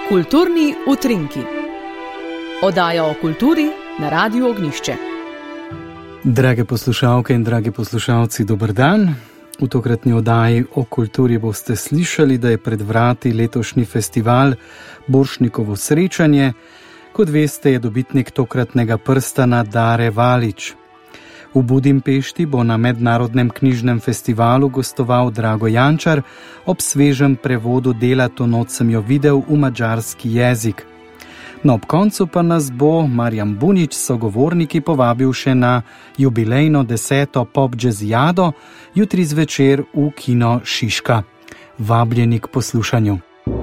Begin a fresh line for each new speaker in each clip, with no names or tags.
Kulturni utrinki. Oddaja o kulturi na Radiu Ognjišče.
Drage poslušalke in dragi poslušalci, dober dan. V tokratni oddaji o kulturi boste slišali, da je pred vrati letošnji festival Borštnikovo srečanje. Kot veste, je dobitnik tokratnega prstana Dare Valič. V Budimpešti bo na mednarodnem knjižnem festivalu gostoval Drago Jančar ob svežem prevodu dela To noč sem jo videl v madžarski jezik. No, ob koncu pa nas bo Marjan Bunič sogovorniki povabil še na jubilejno 10. pop-džezijado, jutri zvečer v kino Šiška. Vabljeni k poslušanju.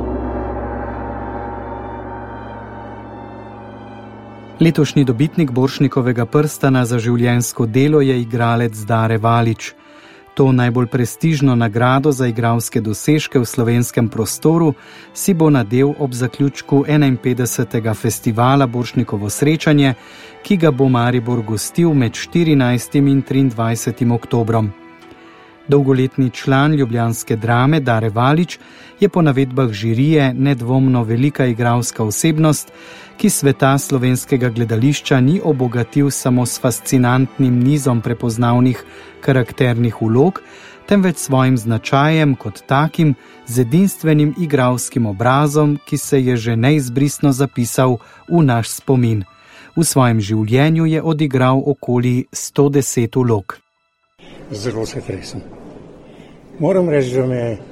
Letošnji dobitnik Borštnikovega prstana za življenjsko delo je igralec Dare Valič. To najbolj prestižno nagrado za igralske dosežke v slovenskem prostoru si bo nadel ob zaključku 51. festivala Borštnikovo srečanje, ki ga bo Maribor gostil med 14. in 23. oktobrom. Dolgoletni član ljubljanske Drame Dare Valič je po navedbah žirije nedvomno velika igralska osebnost, ki sveta slovenskega gledališča ni obogatil samo s fascinantnim nizom prepoznavnih karakternih vlog, temveč svojim značajem kot takim z edinstvenim igralskim obrazom, ki se je že neizbrisno zapisal v naš spomin. V svojem življenju je odigral okoli 110 vlog.
Zelo se tresem. Moram reči, da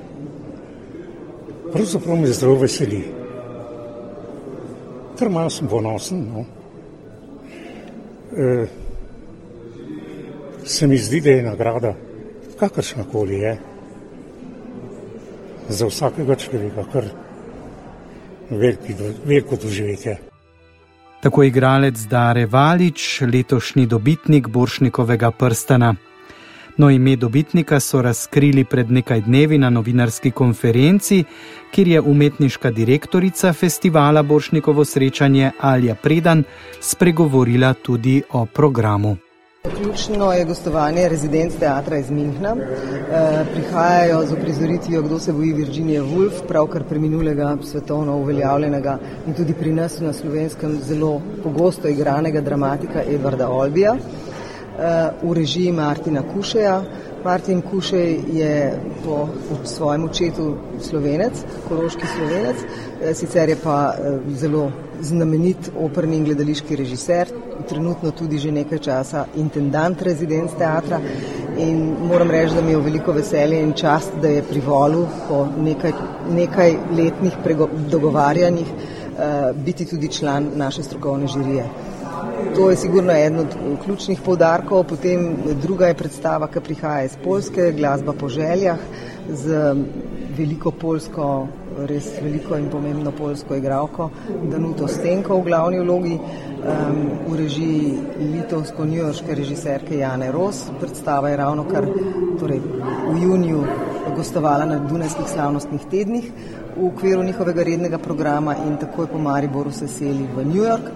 me zelo veseli. Kar malo sem ponosen, no. Se mi zdi, da je nagrada, kakršnakoli je, za vsakega človeka kar veliko doživetje.
Tako igralec Dare Valič, letošnji dobitnik Borštnikovega prstana. No, ime dobitnika so razkrili pred nekaj dnevi na novinarski konferenci, kjer je umetniška direktorica festivala Borštnikovo srečanje Alja Predan spregovorila tudi o programu.
Ključno je gostovanje rezidenc teatra iz Münchna. Prihajajo z uprizoritvijo Kdo se boji Virginije Woolf, pravkar preminulega svetovno uveljavljenega in tudi pri nas na Slovenskem zelo pogosto igranega dramatika Edvarda Olbija. V režiji Martina Kušeja. Martin Kušej je po svojem očetu Slovenec, koroški Slovenec, sicer je pa zelo znamenit operni in gledališki režiser, trenutno tudi že nekaj časa intendant rezidenc teatra in moram reči, da mi je veliko veselje in čast, da je privolil po nekaj letnih dogovarjanjih biti tudi član naše strokovne žirije. To je sigurno eden od ključnih poudarkov, potem druga je predstava, ki prihaja iz Poljske, Glasba po željah, z veliko poljsko, res veliko in pomembno poljsko igralko Danuto Stenko v glavni vlogi, v režiji litovsko-njujorške režiserke Jane Ros. Predstava je ravnokar v juniju gostovala na Dunajskih slavnostnih tednih v okviru njihovega rednega programa in takoj po Mariboru se seli v New York.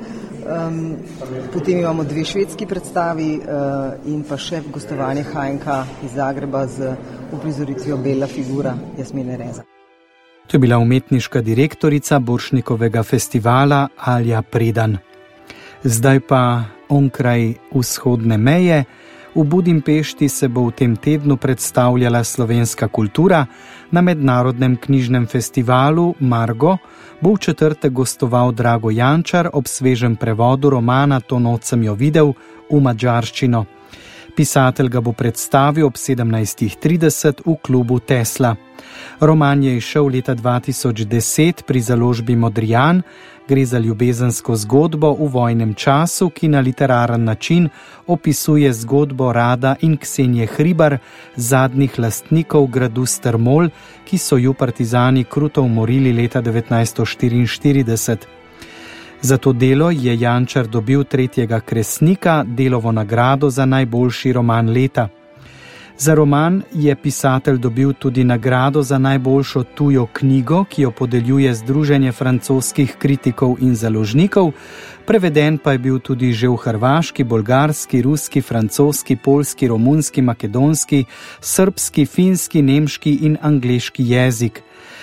Potem imamo 2 švedski predstavi in pa še gostovanje HNK iz Zagreba z uprizoritvijo Bela figura Jasmine Reza.
To je bila umetniška direktorica Borštnikovega festivala Alja Predan. Zdaj pa onkraj vzhodne meje. V Budimpešti se bo v tem tednu predstavljala slovenska kultura. Na mednarodnem knjižnem festivalu Margo bo v četrtek gostoval Drago Jančar ob svežem prevodu romana To noč sem jo videl v madžarščino. Pisatelj ga bo predstavil ob 17:30 v klubu Tesla. Roman je izšel leta 2010 pri založbi Modrijan. Gre za ljubezensko zgodbo v vojnem času, ki na literaren način opisuje zgodbo Rada in Ksenije Hribar, zadnjih lastnikov gradu Strmol, ki so ju partizani kruto umorili leta 1944. Za to delo je Jančar dobil 3. Kresnika, Delovo nagrado za najboljši roman leta. Za roman je pisatelj dobil tudi nagrado za najboljšo tujo knjigo, ki jo podeljuje Združenje francoskih kritikov in založnikov, preveden pa je bil tudi že v hrvaški, bolgarski, ruski, francoski, poljski, romunski, makedonski, srbski, finski, nemški in angleški jezik.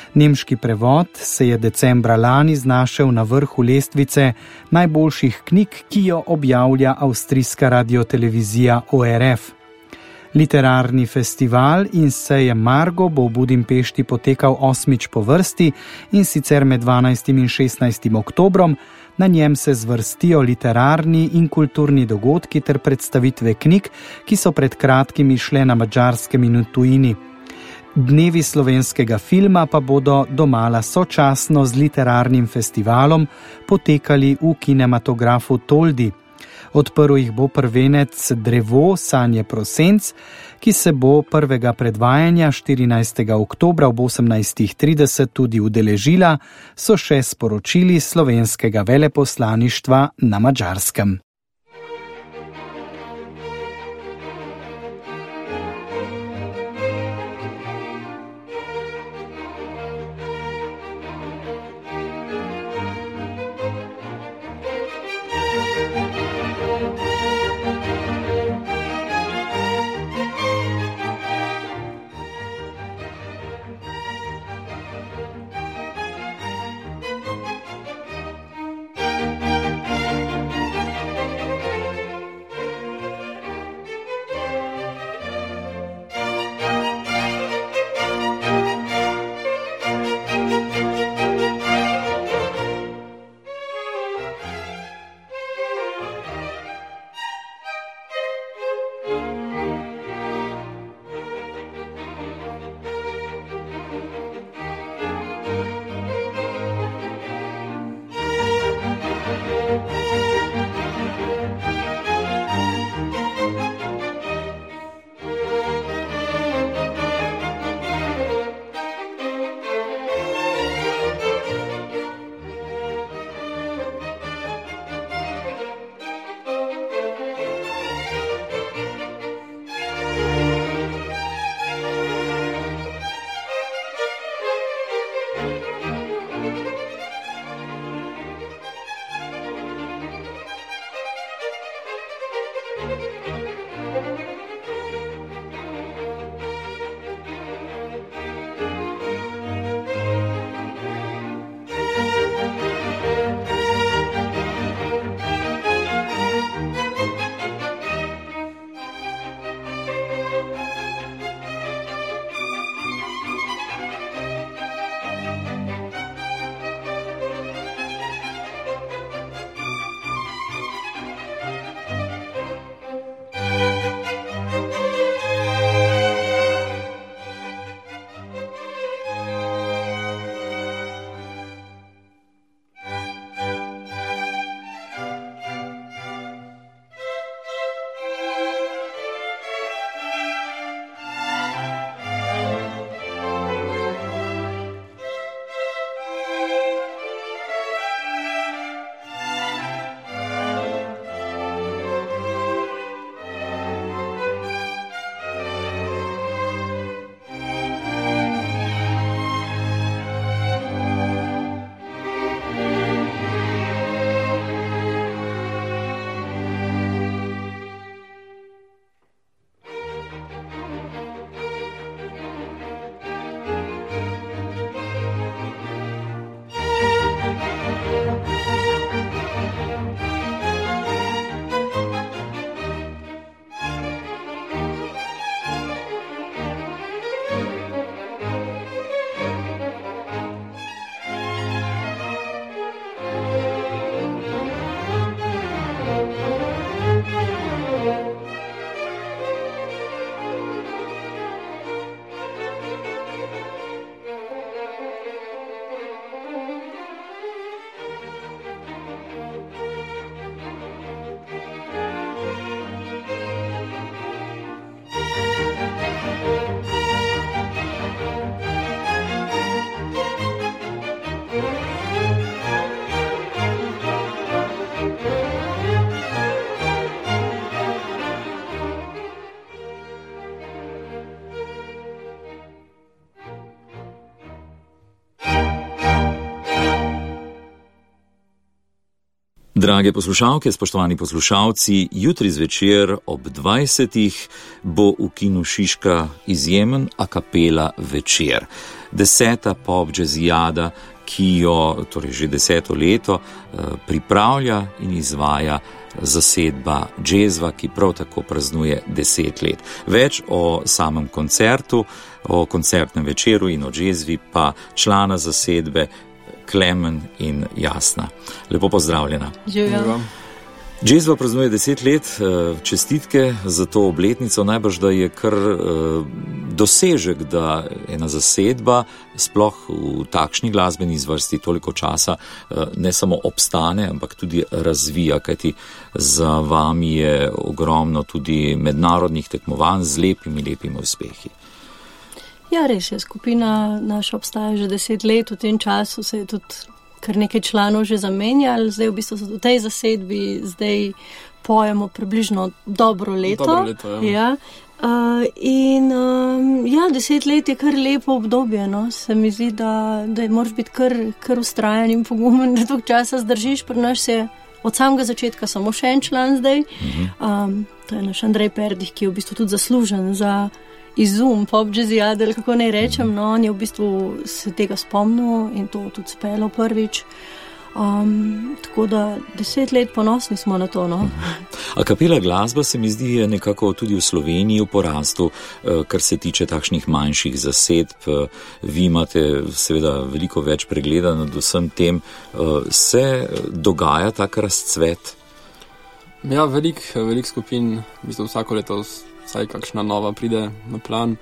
Nemški prevod se je decembra lani znašel na vrhu lestvice najboljših knjig, ki jo objavlja avstrijska radiotelevizija ORF. Literarni festival in sejem Margo bo v Budimpešti potekal 8. po vrsti, in sicer med 12. in 16. oktobrom. Na njem se zvrstijo literarni in kulturni dogodki ter predstavitve knjig, ki so pred kratkim izšle na Madžarskem in v tujini. Dnevi slovenskega filma pa bodo domala sočasno z literarnim festivalom potekali v kinematografu Toldi. Odprl jih bo prvenec Drevo Sanje Prosenc, ki se bo prvega predvajanja 14. oktobra ob 18.30 tudi udeležila, so še sporočili slovenskega veleposlaništva na Madžarskem.
Drage poslušalke, spoštovani poslušalci, jutri zvečer ob 20. bo v kinu Šiška izjemen a capella večer. 10. pop jazzijada, ki jo torej že 10. leto pripravlja in izvaja zasedba Džezva, ki prav tako praznuje 10 let. Več o samem koncertu, o koncertnem večeru in o Džezvi pa člana zasedbe Klemen in Jasna. Lepo pozdravljena.
Živjo.
Džezva praznuje 10 let, čestitke za to obletnico, najbrž da je kar dosežek, da ena zasedba sploh v takšni glasbeni zvrsti toliko časa ne samo obstane, ampak tudi razvija, kajti za vami je ogromno tudi mednarodnih tekmovanj z lepimi uspehi.
Ja, res je, skupina naša obstaja že 10 let, v tem času se je tudi kar nekaj članov že zamenjali, zdaj v bistvu v tej zasedbi zdaj pojemo približno dobro leto. Ja. Ja, 10 let je kar lepo obdobje, no. Se mi zdi, da moraš biti kar ustrajen in pogumen, da toliko časa zdržiš. Pri nas je od samega začetka samo še en član zdaj. To je naš Andrej Perdih, ki je v bistvu tudi zaslužen za izum pop jazzijade, ali kako naj rečem, no, on je v bistvu se tega spomnil in to tudi speljal prvič. Tako da 10 let ponosni smo na to, no.
A capella glasba se mi zdi je nekako tudi v Sloveniji v porastu, kar se tiče takšnih manjših zasedb. Vi imate seveda veliko več pregleda nad vsem tem. Se dogaja tak razcvet?
Ja, velik skupin, mislim, vsako leto vsaj kakšna nova pride na plan.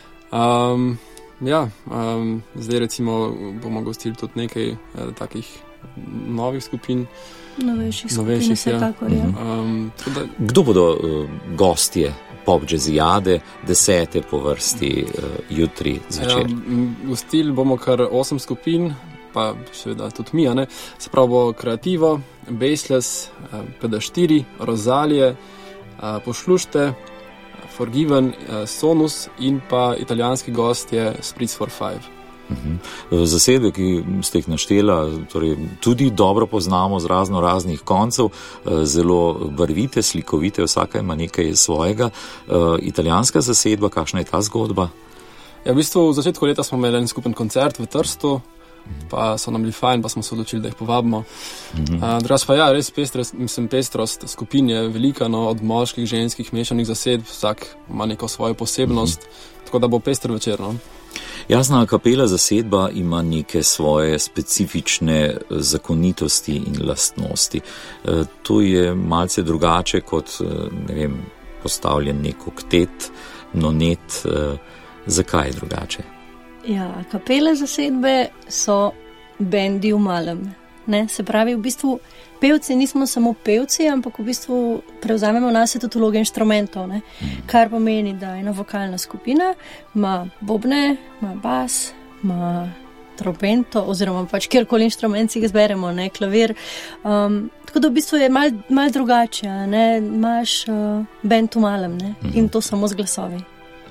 Zdaj recimo bomo gostili tudi nekaj takih novih skupin.
Novejših skupin, vsekakor, ja.
Kdo bodo gostje pop jazzijade 10. po vrsti jutri zvečer?
Gostili bomo kar 8 skupin, pa seveda tudi mi, ne? Se pravi bo Kreativo, Baseless, PD4, Rozalije, Pošlušte, Forgiven, Sonus in pa italijanski gost je Spritz for Five.
Zasedbe, ki ste jih naštela, torej tudi dobro poznamo z raznih koncev, zelo barvite, slikovite, vsaka ima nekaj svojega. Italijanska zasedba, kakšna je ta zgodba?
Ja, v bistvu v začetku leta smo imeli en skupen koncert v Trstu, pa so nam bili fajn, pa smo se odločili, da jih povabimo. Drugače pa ja, res pestrost skupin je velika, no, od moških, ženskih, mešanih zasedb, vsak ima neko svojo posebnost, tako da bo pester večer, no.
Jasna, capella zasedba ima neke svoje specifične zakonitosti in lastnosti. To je malce drugače kot, ne vem, postavljen nek oktet, nonet. Zakaj je drugače?
Ja, capella zasedbe so bendi v malem, ne? Se pravi, v bistvu pevci nismo samo pevci, ampak v bistvu prevzamemo nase tudi vloge inštrumentov, ne? Kar pomeni, da ena vokalna skupina ima bobne, ima bas, ima trompento, oziroma pač kjerkoli inštrument si ga zberemo, ne, klavir. Tako da v bistvu je mal drugače, ne? Imaš bend v malem, ne? In to samo z glasovi.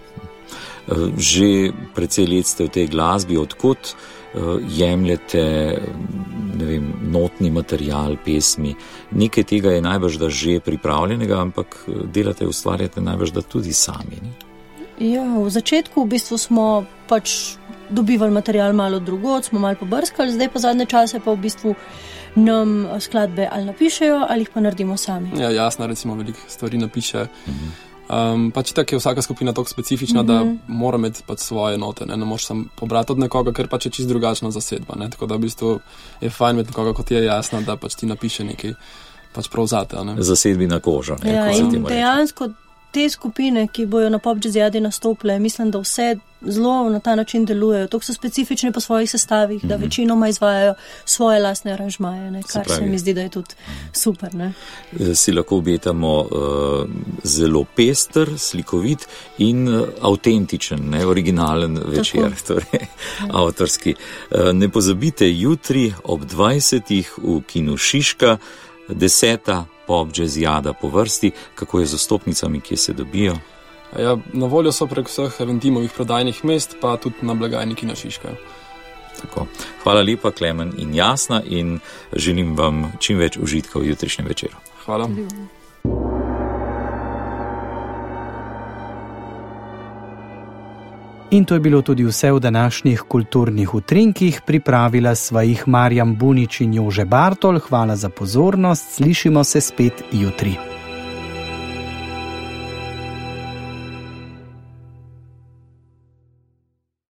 Že precej let ste v tej glasbi, odkot jemljete, ne vem, notni material, pesmi. Nekaj tega je najbrž da že pripravljenega, ampak delate, ustvarjate najbrž da tudi sami, ne?
Ja, v začetku v bistvu smo pač dobivali material malo drugod, smo malo pobrskali, zdaj pa zadnje čase pa v bistvu nam skladbe ali napišejo ali jih pa naredimo sami. Ja,
Jasna recimo veliko stvari napiše. Pač tako je vsaka skupina tako specifična, da mora imeti pač svoje note, ne moreš sam pobrati od nekoga, ker pač je čisto drugačna zasedba, ne, tako da v bistvu je fajn imeti nekoga, kot je Jasna, da pač ti napiše nekaj pač prav zate, ne.
Zasedbi na kožo, ne.
Ja, in dejansko te skupine, ki bojo na pop jazzijadi nastopile, mislim, da vse zelo na ta način delujejo, tako so specifični po svojih sestavih, da večinoma izvajajo svoje lastne aranžmaje, ne, kar se mi zdi, da je tudi super, ne.
Si lahko obetamo zelo pester, slikovit in avtentičen, ne, originalen večer, torej avtorski. Ne pozabite, jutri ob 20. v kinu Šiška, 10. pop jazzijada po vrsti. Kako je z vstopnicami, kje se dobijo?
Ja, na voljo so prek vseh Eventimovih prodajnih mest, pa tudi na blagajni kina Šiška.
Tako. Hvala lepa, Klemen in Jasna, in želim vam čim več užitka v jutrišnjem večeru.
Hvala.
In to je bilo tudi vse v današnjih kulturnih utrinkih. Pripravila sva jih Marjan Bunič in Jože Bartol. Hvala za pozornost, slišimo se spet jutri.